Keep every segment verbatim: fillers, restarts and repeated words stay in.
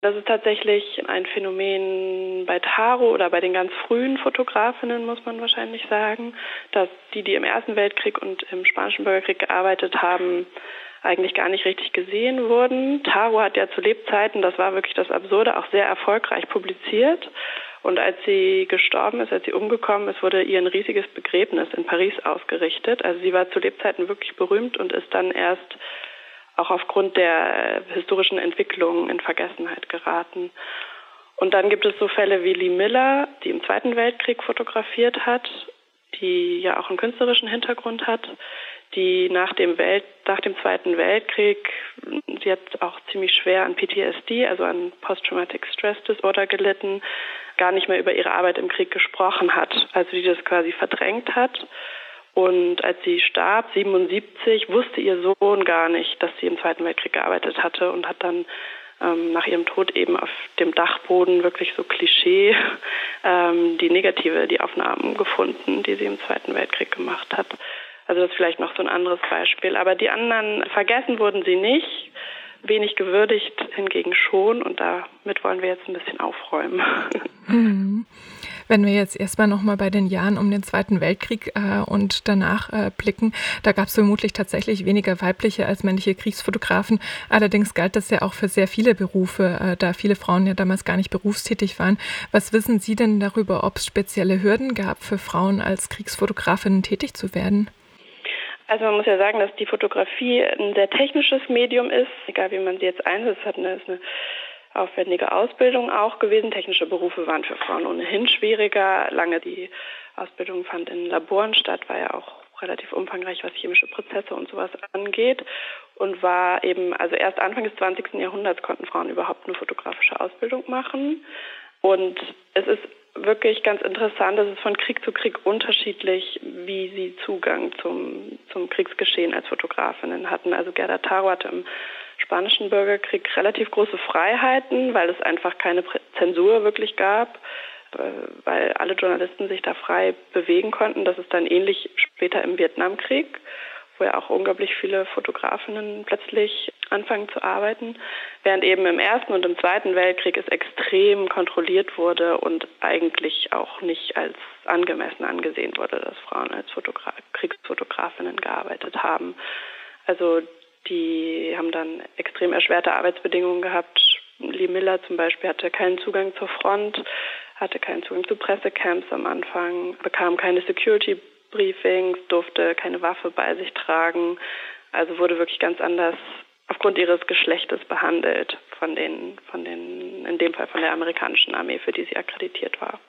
Das ist tatsächlich ein Phänomen bei Taro oder bei den ganz frühen Fotografinnen, muss man wahrscheinlich sagen, dass die, die im Ersten Weltkrieg und im Spanischen Bürgerkrieg gearbeitet haben, eigentlich gar nicht richtig gesehen wurden. Taro hat ja zu Lebzeiten, das war wirklich das Absurde, auch sehr erfolgreich publiziert. Und als sie gestorben ist, als sie umgekommen ist, wurde ihr ein riesiges Begräbnis in Paris ausgerichtet. Also sie war zu Lebzeiten wirklich berühmt und ist dann erst auch aufgrund der historischen Entwicklung in Vergessenheit geraten. Und dann gibt es so Fälle wie Lee Miller, die im Zweiten Weltkrieg fotografiert hat, die ja auch einen künstlerischen Hintergrund hat, die nach dem, Welt, nach dem Zweiten Weltkrieg, sie hat auch ziemlich schwer an P T S D, also an Post-Traumatic Stress Disorder gelitten, gar nicht mehr über ihre Arbeit im Krieg gesprochen hat, also die das quasi verdrängt hat. Und als sie starb, siebenundsiebzig, wusste ihr Sohn gar nicht, dass sie im Zweiten Weltkrieg gearbeitet hatte und hat dann ähm, nach ihrem Tod eben auf dem Dachboden wirklich so Klischee ähm, die negative, die Aufnahmen gefunden, die sie im Zweiten Weltkrieg gemacht hat. Also das ist vielleicht noch so ein anderes Beispiel. Aber die anderen, vergessen wurden sie nicht, wenig gewürdigt hingegen schon. Und damit wollen wir jetzt ein bisschen aufräumen. Mhm. Wenn wir jetzt erstmal nochmal bei den Jahren um den Zweiten Weltkrieg äh, und danach äh, blicken, da gab es vermutlich tatsächlich weniger weibliche als männliche Kriegsfotografen. Allerdings galt das ja auch für sehr viele Berufe, äh, da viele Frauen ja damals gar nicht berufstätig waren. Was wissen Sie denn darüber, ob es spezielle Hürden gab für Frauen als Kriegsfotografinnen tätig zu werden? Also man muss ja sagen, dass die Fotografie ein sehr technisches Medium ist, egal wie man sie jetzt einsetzt, hat eine, ist eine aufwendige Ausbildung auch gewesen. Technische Berufe waren für Frauen ohnehin schwieriger. Lange die Ausbildung fand in Laboren statt, war ja auch relativ umfangreich, was chemische Prozesse und sowas angeht. Und war eben, also erst Anfang des zwanzigsten Jahrhunderts konnten Frauen überhaupt eine fotografische Ausbildung machen. Und es ist wirklich ganz interessant, es ist von Krieg zu Krieg unterschiedlich, wie sie Zugang zum, zum Kriegsgeschehen als Fotografinnen hatten. Also Gerda Taro hatte im Spanischen Bürgerkrieg relativ große Freiheiten, weil es einfach keine Zensur wirklich gab, weil alle Journalisten sich da frei bewegen konnten. Das ist dann ähnlich später im Vietnamkrieg, wo ja auch unglaublich viele Fotografinnen plötzlich anfangen zu arbeiten, während eben im Ersten und im Zweiten Weltkrieg es extrem kontrolliert wurde und eigentlich auch nicht als angemessen angesehen wurde, dass Frauen als Fotogra- Kriegsfotografinnen gearbeitet haben. Also die haben dann extrem erschwerte Arbeitsbedingungen gehabt. Lee Miller zum Beispiel hatte keinen Zugang zur Front, hatte keinen Zugang zu Pressecamps am Anfang, bekam keine Security-Briefings, durfte keine Waffe bei sich tragen. Also wurde wirklich ganz anders aufgrund ihres Geschlechtes behandelt von den, von den, in dem Fall von der amerikanischen Armee, für die sie akkreditiert war.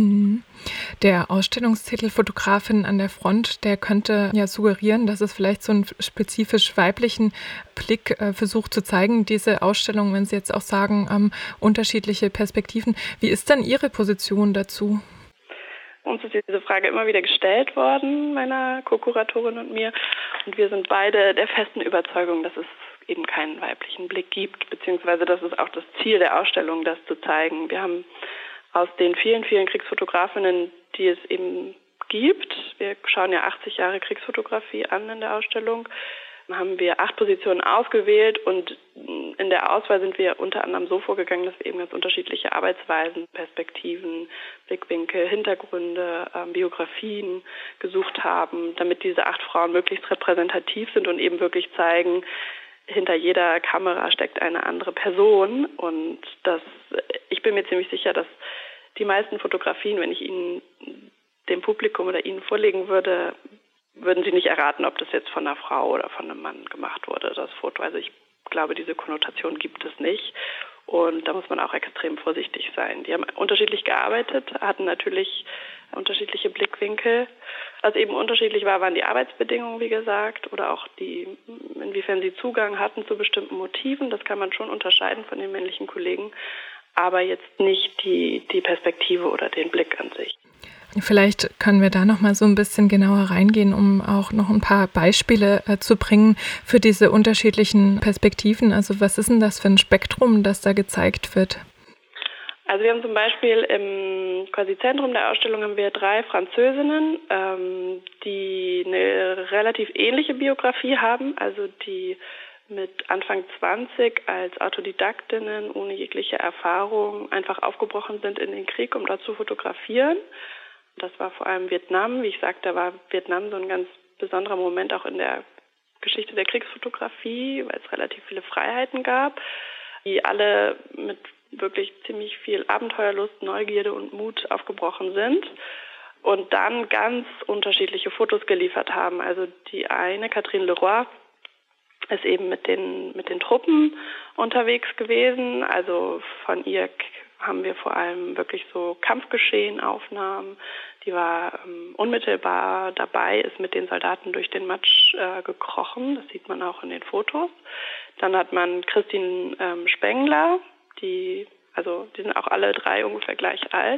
Der Ausstellungstitel Fotografin an der Front, der könnte ja suggerieren, dass es vielleicht so einen spezifisch weiblichen Blick äh, versucht zu zeigen, diese Ausstellung, wenn Sie jetzt auch sagen, ähm, unterschiedliche Perspektiven. Wie ist denn Ihre Position dazu? Uns ist diese Frage immer wieder gestellt worden, meiner Co-Kuratorin und mir. Und wir sind beide der festen Überzeugung, dass es eben keinen weiblichen Blick gibt, beziehungsweise das ist auch das Ziel der Ausstellung, das zu zeigen. Wir haben aus den vielen, vielen Kriegsfotografinnen, die es eben gibt, wir schauen ja achtzig Jahre Kriegsfotografie an in der Ausstellung, haben wir acht Positionen ausgewählt und in der Auswahl sind wir unter anderem so vorgegangen, dass wir eben ganz unterschiedliche Arbeitsweisen, Perspektiven, Blickwinkel, Hintergründe, ähm, Biografien gesucht haben, damit diese acht Frauen möglichst repräsentativ sind und eben wirklich zeigen, hinter jeder Kamera steckt eine andere Person. Und das, ich bin mir ziemlich sicher, dass die meisten Fotografien, wenn ich ihnen dem Publikum oder ihnen vorlegen würde, würden sie nicht erraten, ob das jetzt von einer Frau oder von einem Mann gemacht wurde, das Foto. Also ich glaube, diese Konnotation gibt es nicht. Und da muss man auch extrem vorsichtig sein. Die haben unterschiedlich gearbeitet, hatten natürlich unterschiedliche Blickwinkel. Was eben unterschiedlich war, waren die Arbeitsbedingungen, wie gesagt, oder auch die, inwiefern sie Zugang hatten zu bestimmten Motiven. Das kann man schon unterscheiden von den männlichen Kollegen, aber jetzt nicht die, die Perspektive oder den Blick an sich. Vielleicht können wir da noch mal so ein bisschen genauer reingehen, um auch noch ein paar Beispiele äh, zu bringen für diese unterschiedlichen Perspektiven. Also was ist denn das für ein Spektrum, das da gezeigt wird? Also wir haben zum Beispiel im quasi Zentrum der Ausstellung haben wir drei Französinnen, ähm, die eine relativ ähnliche Biografie haben. Also die mit Anfang zwanzig als Autodidaktinnen ohne jegliche Erfahrung einfach aufgebrochen sind in den Krieg, um dort zu fotografieren. Das war vor allem Vietnam. Wie ich sagte, war Vietnam so ein ganz besonderer Moment auch in der Geschichte der Kriegsfotografie, weil es relativ viele Freiheiten gab, die alle mit wirklich ziemlich viel Abenteuerlust, Neugierde und Mut aufgebrochen sind und dann ganz unterschiedliche Fotos geliefert haben. Also die eine, Catherine Leroy, ist eben mit den mit den Truppen unterwegs gewesen. Also von ihr haben wir vor allem wirklich so Kampfgeschehen-Aufnahmen. Die war ähm, unmittelbar dabei, ist mit den Soldaten durch den Matsch äh, gekrochen. Das sieht man auch in den Fotos. Dann hat man Christine ähm, Spengler, die, also die sind auch alle drei ungefähr gleich alt,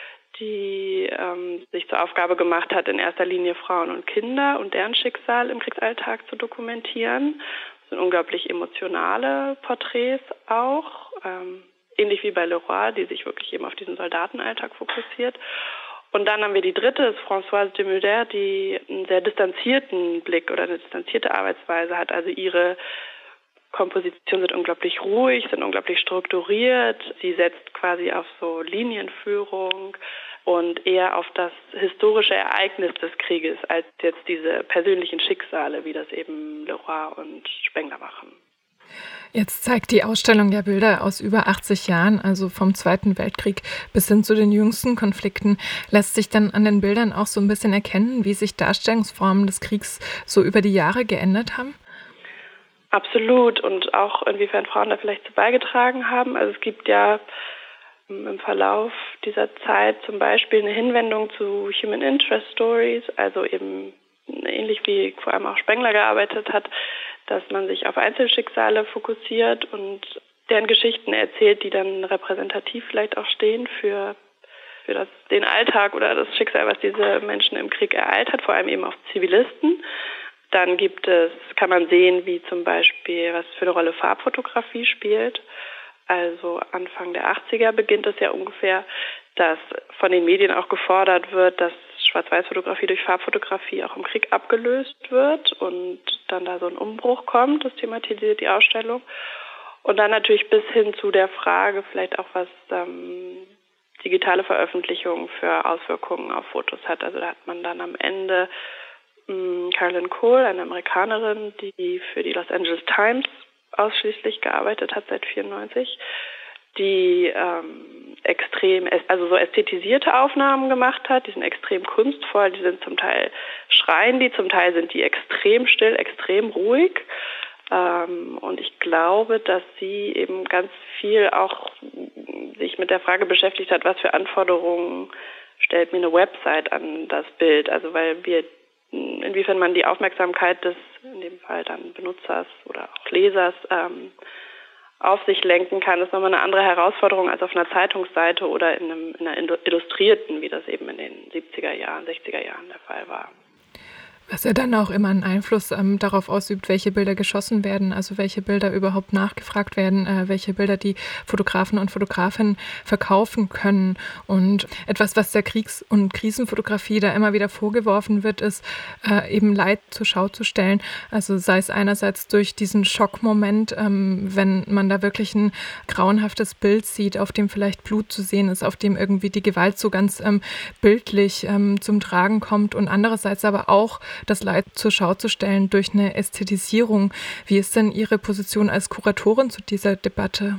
die ähm, sich zur Aufgabe gemacht hat, in erster Linie Frauen und Kinder und deren Schicksal im Kriegsalltag zu dokumentieren. Das sind unglaublich emotionale Porträts auch, ähm, ähnlich wie bei Leroy, die sich wirklich eben auf diesen Soldatenalltag fokussiert. Und dann haben wir die dritte, ist Françoise de Mulder, die einen sehr distanzierten Blick oder eine distanzierte Arbeitsweise hat. Also ihre Kompositionen sind unglaublich ruhig, sind unglaublich strukturiert. Sie setzt quasi auf so Linienführung und eher auf das historische Ereignis des Krieges als jetzt diese persönlichen Schicksale, wie das eben Leroy und Spengler machen. Jetzt zeigt die Ausstellung ja Bilder aus über achtzig Jahren, also vom Zweiten Weltkrieg bis hin zu den jüngsten Konflikten. Lässt sich dann an den Bildern auch so ein bisschen erkennen, wie sich Darstellungsformen des Kriegs so über die Jahre geändert haben? Absolut, und auch inwiefern Frauen da vielleicht zu beigetragen haben. Also es gibt ja im Verlauf dieser Zeit zum Beispiel eine Hinwendung zu Human Interest Stories, also eben ähnlich wie vor allem auch Spengler gearbeitet hat, dass man sich auf Einzelschicksale fokussiert und deren Geschichten erzählt, die dann repräsentativ vielleicht auch stehen für, für das, den Alltag oder das Schicksal, was diese Menschen im Krieg ereilt hat, vor allem eben auch Zivilisten. Dann gibt es, kann man sehen, wie zum Beispiel, was für eine Rolle Farbfotografie spielt. Also Anfang der achtziger beginnt es ja ungefähr, dass von den Medien auch gefordert wird, dass Schwarz-Weiß-Fotografie durch Farbfotografie auch im Krieg abgelöst wird und dann da so ein Umbruch kommt, das thematisiert die Ausstellung. Und dann natürlich bis hin zu der Frage, vielleicht auch was ähm, digitale Veröffentlichung für Auswirkungen auf Fotos hat. Also da hat man dann am Ende mh, Carolyn Cole, eine Amerikanerin, die für die Los Angeles Times ausschließlich gearbeitet hat seit vierundneunzig, die ähm, extrem, also so ästhetisierte Aufnahmen gemacht hat. Die sind extrem kunstvoll, die sind zum Teil schreien die, zum Teil sind die extrem still, extrem ruhig. Ähm, und ich glaube, dass sie eben ganz viel auch sich mit der Frage beschäftigt hat, was für Anforderungen stellt mir eine Website an das Bild. Also weil wir, inwiefern man die Aufmerksamkeit des, in dem Fall dann Benutzers oder auch Lesers, ähm, auf sich lenken kann, ist nochmal eine andere Herausforderung als auf einer Zeitungsseite oder in, einem, in einer Illustrierten, wie das eben in den siebziger Jahren, sechziger Jahren der Fall war. Was ja dann auch immer einen Einfluss ähm, darauf ausübt, welche Bilder geschossen werden, also welche Bilder überhaupt nachgefragt werden, äh, welche Bilder die Fotografen und Fotografinnen verkaufen können. Und etwas, was der Kriegs- und Krisenfotografie da immer wieder vorgeworfen wird, ist, äh, eben Leid zur Schau zu stellen. Also sei es einerseits durch diesen Schockmoment, ähm, wenn man da wirklich ein grauenhaftes Bild sieht, auf dem vielleicht Blut zu sehen ist, auf dem irgendwie die Gewalt so ganz ähm, bildlich ähm, zum Tragen kommt, und andererseits aber auch das Leid zur Schau zu stellen durch eine Ästhetisierung. Wie ist denn Ihre Position als Kuratorin zu dieser Debatte?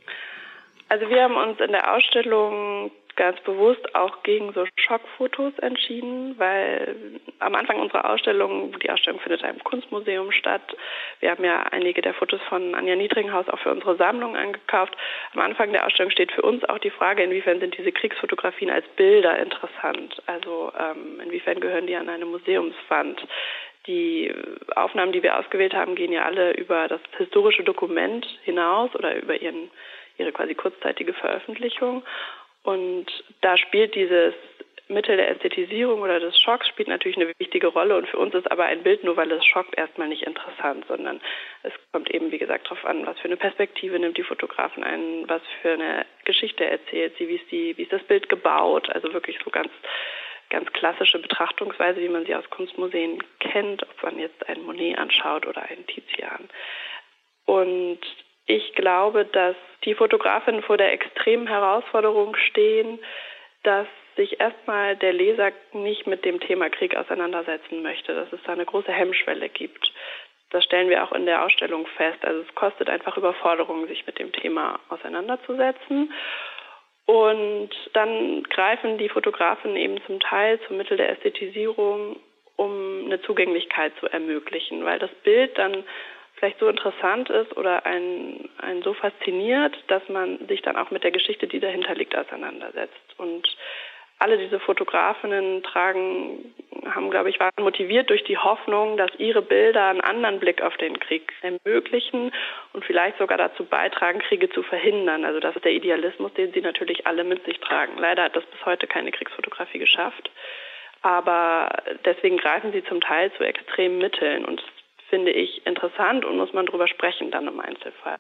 Also wir haben uns in der Ausstellung ganz bewusst auch gegen so Schockfotos entschieden, weil am Anfang unserer Ausstellung, die Ausstellung findet ja im Kunstmuseum statt, wir haben ja einige der Fotos von Anja Niedringhaus auch für unsere Sammlung angekauft. Am Anfang der Ausstellung steht für uns auch die Frage, inwiefern sind diese Kriegsfotografien als Bilder interessant, also ähm, inwiefern gehören die an eine Museumswand. Die Aufnahmen, die wir ausgewählt haben, gehen ja alle über das historische Dokument hinaus oder über ihren, ihre quasi kurzzeitige Veröffentlichung. Und da spielt dieses Mittel der Ästhetisierung oder des Schocks spielt natürlich eine wichtige Rolle. Und für uns ist aber ein Bild, nur weil es schockt, erstmal nicht interessant, sondern es kommt eben, wie gesagt, darauf an, was für eine Perspektive nimmt die Fotografin ein, was für eine Geschichte erzählt sie, wie ist die, wie ist das Bild gebaut, also wirklich so ganz ganz klassische Betrachtungsweise, wie man sie aus Kunstmuseen kennt, ob man jetzt einen Monet anschaut oder einen Tizian. Und ich glaube, dass die Fotografinnen vor der extremen Herausforderung stehen, dass sich erstmal der Leser nicht mit dem Thema Krieg auseinandersetzen möchte, dass es da eine große Hemmschwelle gibt. Das stellen wir auch in der Ausstellung fest. Also es kostet einfach Überforderung, sich mit dem Thema auseinanderzusetzen. Und dann greifen die Fotografen eben zum Teil zum Mittel der Ästhetisierung, um eine Zugänglichkeit zu ermöglichen, weil das Bild dann vielleicht so interessant ist oder einen, einen so fasziniert, dass man sich dann auch mit der Geschichte, die dahinter liegt, auseinandersetzt. Und alle diese Fotografinnen tragen, haben, glaube ich, waren motiviert durch die Hoffnung, dass ihre Bilder einen anderen Blick auf den Krieg ermöglichen und vielleicht sogar dazu beitragen, Kriege zu verhindern. Also das ist der Idealismus, den sie natürlich alle mit sich tragen. Leider hat das bis heute keine Kriegsfotografie geschafft. Aber deswegen greifen sie zum Teil zu extremen Mitteln. Und das finde ich interessant und muss man drüber sprechen dann im Einzelfall.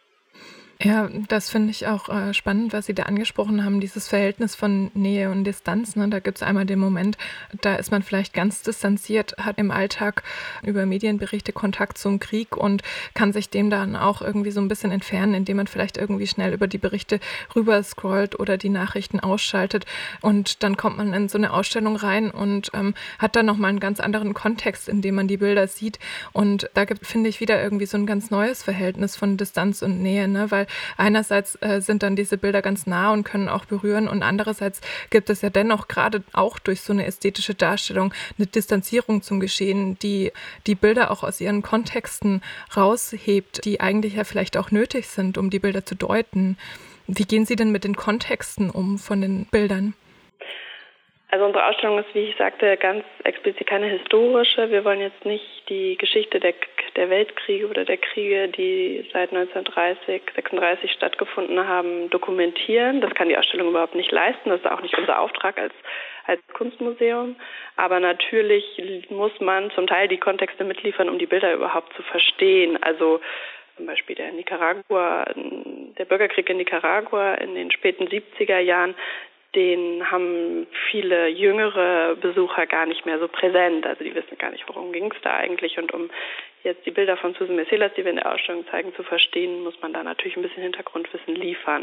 Ja, das finde ich auch äh, spannend, was Sie da angesprochen haben, dieses Verhältnis von Nähe und Distanz. Ne? Da gibt es einmal den Moment, da ist man vielleicht ganz distanziert, hat im Alltag über Medienberichte Kontakt zum Krieg und kann sich dem dann auch irgendwie so ein bisschen entfernen, indem man vielleicht irgendwie schnell über die Berichte rüber scrollt oder die Nachrichten ausschaltet. Und dann kommt man in so eine Ausstellung rein und ähm, hat dann nochmal einen ganz anderen Kontext, in dem man die Bilder sieht. Und da gibt, finde ich, wieder irgendwie so ein ganz neues Verhältnis von Distanz und Nähe, ne? Weil einerseits äh, sind dann diese Bilder ganz nah und können auch berühren und andererseits gibt es ja dennoch gerade auch durch so eine ästhetische Darstellung eine Distanzierung zum Geschehen, die die Bilder auch aus ihren Kontexten raushebt, die eigentlich ja vielleicht auch nötig sind, um die Bilder zu deuten. Wie gehen Sie denn mit den Kontexten um von den Bildern? Also unsere Ausstellung ist, wie ich sagte, ganz explizit keine historische. Wir wollen jetzt nicht die Geschichte der, der Weltkriege oder der Kriege, die seit neunzehnhundertdreißig, sechsunddreißig stattgefunden haben, dokumentieren. Das kann die Ausstellung überhaupt nicht leisten. Das ist auch nicht unser Auftrag als, als Kunstmuseum. Aber natürlich muss man zum Teil die Kontexte mitliefern, um die Bilder überhaupt zu verstehen. Also zum Beispiel der Nicaragua, der Bürgerkrieg in Nicaragua in den späten siebziger Jahren, den haben viele jüngere Besucher gar nicht mehr so präsent. Also die wissen gar nicht, worum ging es da eigentlich. Und um jetzt die Bilder von Susan Meselas, die wir in der Ausstellung zeigen, zu verstehen, muss man da natürlich ein bisschen Hintergrundwissen liefern.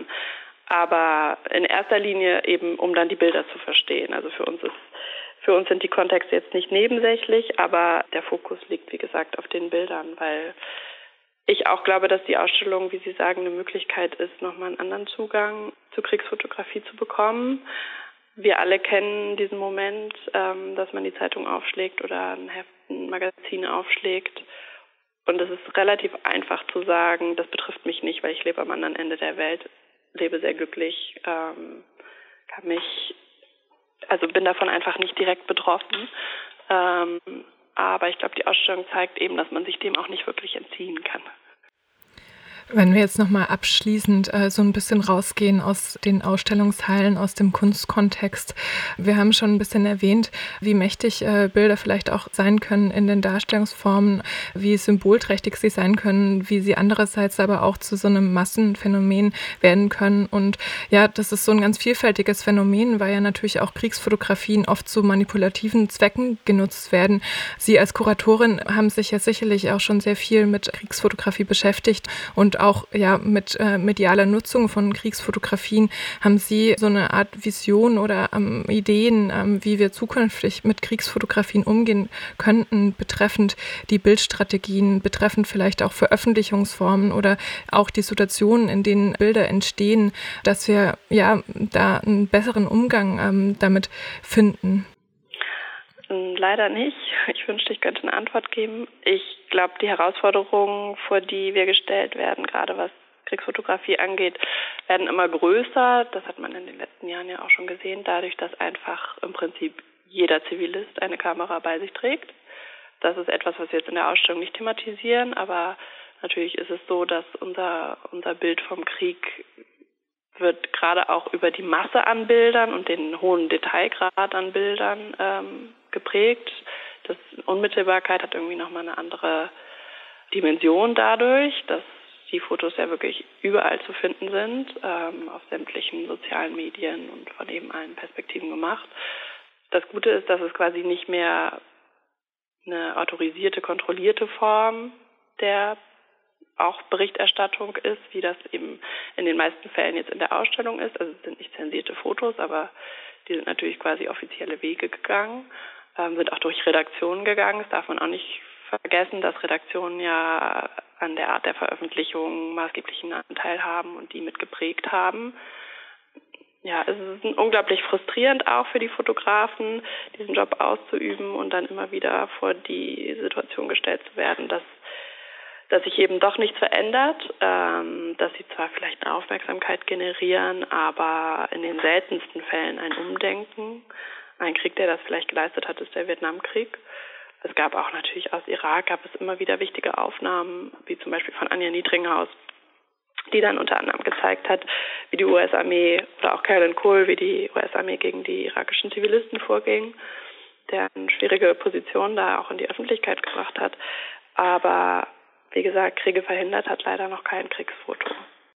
Aber in erster Linie eben, um dann die Bilder zu verstehen. Also für uns ist, für uns sind die Kontexte jetzt nicht nebensächlich, aber der Fokus liegt, wie gesagt, auf den Bildern, weil ich auch glaube, dass die Ausstellung, wie Sie sagen, eine Möglichkeit ist, nochmal einen anderen Zugang zur Kriegsfotografie zu bekommen. Wir alle kennen diesen Moment, ähm, dass man die Zeitung aufschlägt oder ein Heft, ein Magazin aufschlägt. Und es ist relativ einfach zu sagen, das betrifft mich nicht, weil ich lebe am anderen Ende der Welt, lebe sehr glücklich, ähm, kann mich, also bin davon einfach nicht direkt betroffen. Ähm, Aber ich glaube, die Ausstellung zeigt eben, dass man sich dem auch nicht wirklich entziehen kann. Wenn wir jetzt nochmal abschließend äh, so ein bisschen rausgehen aus den Ausstellungshallen, aus dem Kunstkontext. Wir haben schon ein bisschen erwähnt, wie mächtig äh, Bilder vielleicht auch sein können in den Darstellungsformen, wie symbolträchtig sie sein können, wie sie andererseits aber auch zu so einem Massenphänomen werden können. Und ja, das ist so ein ganz vielfältiges Phänomen, weil ja natürlich auch Kriegsfotografien oft zu manipulativen Zwecken genutzt werden. Sie als Kuratorin haben sich ja sicherlich auch schon sehr viel mit Kriegsfotografie beschäftigt und auch ja mit äh, medialer Nutzung von Kriegsfotografien. Haben Sie so eine Art Vision oder ähm, Ideen, ähm, wie wir zukünftig mit Kriegsfotografien umgehen könnten, betreffend die Bildstrategien, betreffend vielleicht auch Veröffentlichungsformen oder auch die Situationen, in denen Bilder entstehen, dass wir ja da einen besseren Umgang ähm, damit finden? Leider nicht. Ich wünschte, ich könnte eine Antwort geben. Ich glaube, die Herausforderungen, vor die wir gestellt werden, gerade was Kriegsfotografie angeht, werden immer größer. Das hat man in den letzten Jahren ja auch schon gesehen, dadurch, dass einfach im Prinzip jeder Zivilist eine Kamera bei sich trägt. Das ist etwas, was wir jetzt in der Ausstellung nicht thematisieren, aber natürlich ist es so, dass unser, unser Bild vom Krieg wird gerade auch über die Masse an Bildern und den hohen Detailgrad an Bildern ähm, geprägt. Das Unmittelbarkeit hat irgendwie nochmal eine andere Dimension dadurch, dass die Fotos ja wirklich überall zu finden sind, ähm, auf sämtlichen sozialen Medien und von eben allen Perspektiven gemacht. Das Gute ist, dass es quasi nicht mehr eine autorisierte, kontrollierte Form der auch Berichterstattung ist, wie das eben in den meisten Fällen jetzt in der Ausstellung ist. Also es sind nicht zensierte Fotos, aber die sind natürlich quasi offizielle Wege gegangen, ähm, sind auch durch Redaktionen gegangen. Das darf man auch nicht vergessen, dass Redaktionen ja an der Art der Veröffentlichung maßgeblichen Anteil haben und die mitgeprägt haben. Ja, es ist unglaublich frustrierend auch für die Fotografen, diesen Job auszuüben und dann immer wieder vor die Situation gestellt zu werden, dass dass sich eben doch nichts verändert, ähm, dass sie zwar vielleicht eine Aufmerksamkeit generieren, aber in den seltensten Fällen ein Umdenken. Ein Krieg, der das vielleicht geleistet hat, ist der Vietnamkrieg. Es gab auch natürlich aus Irak, gab es immer wieder wichtige Aufnahmen, wie zum Beispiel von Anja Niedringhaus, die dann unter anderem gezeigt hat, wie die U S-Armee oder auch Carolyn Cole, wie die U S-Armee gegen die irakischen Zivilisten vorging, der eine schwierige Position da auch in die Öffentlichkeit gebracht hat. Aber wie gesagt, Kriege verhindert hat leider noch kein Kriegsfoto.